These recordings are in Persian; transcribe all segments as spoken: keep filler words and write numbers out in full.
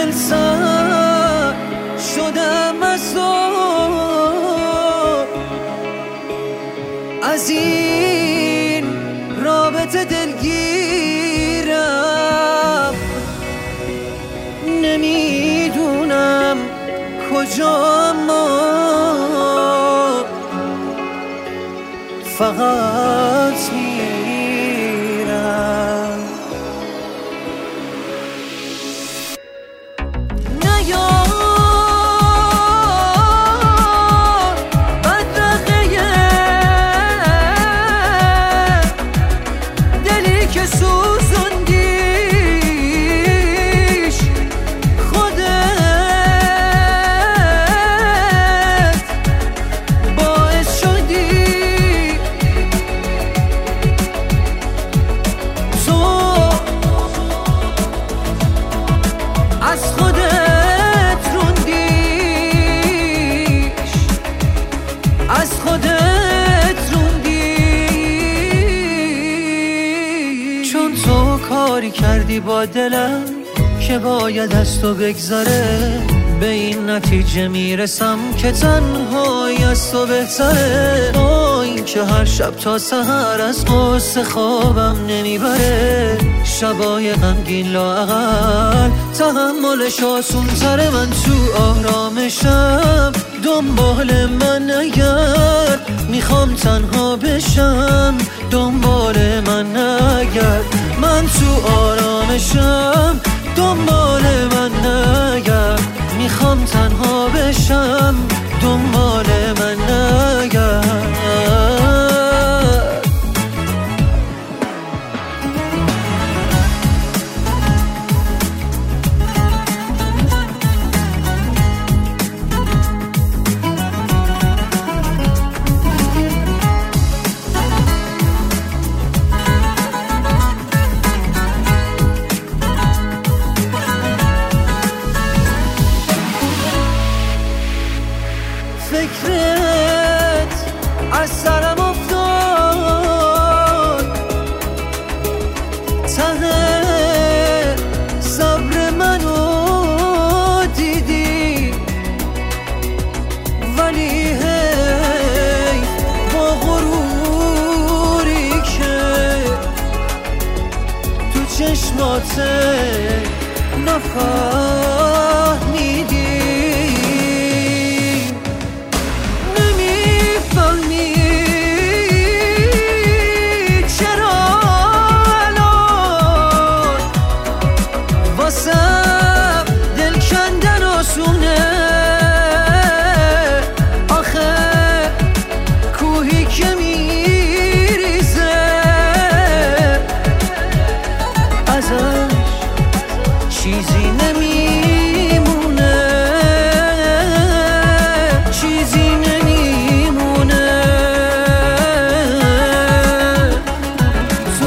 دل سر شدم از تو، از این رابطه دلگیرم، نمیدونم کجا، ما فقط میرم. نیار بدرقه دلی که سوزوندیش، خودت باعث شدی از خودت روندیش، از خودت روندیش. چون تو کاری کردی با دلم که باید از تو بگذره، به این نتیجه میرسم که تنهایی از تو بهتره. با این که هر شب تا سحر از قصه خوابم نمیبره، شبای غمگین لااقل تحملش آسون تره. من تو آرامشم دنبال من نگرد، میخوام تنها بشم دنبال من نگرد. من تو آرامشم دنبال من نگرد، میخوام تنها بشم دنبال من نگرد. فکرت از سرم افتاد، ته صبر منو دیدی، ولی هی با غروری که تو چشمات نفهمیدی، دل کندن آسونه. آخه کوهی که میریزه ازش چیزی نمیمونه، چیزی نمیمونه. تو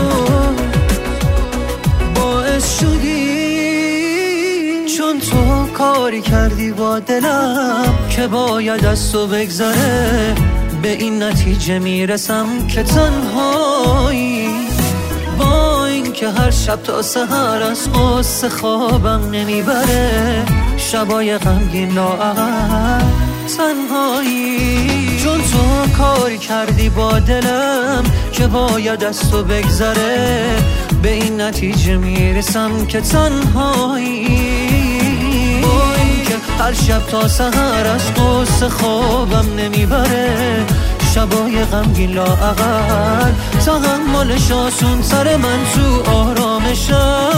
باعث شدی، چون تو کاری کردی با دلم که باید از تو بگذره، به این نتیجه میرسم که تنهایی. با این که هر شب تا سحر از قصه خوابم نمیبره، شبای غمگین لااقل تنهایی. چون تو کاری کردی با دلم که باید از تو بگذره، به این نتیجه میرسم که تنهایی. هر شب تا سحر از قصه خوابم نمیبره، شبای غمگین لااقل تحملش آسون تره. من تو آرامشم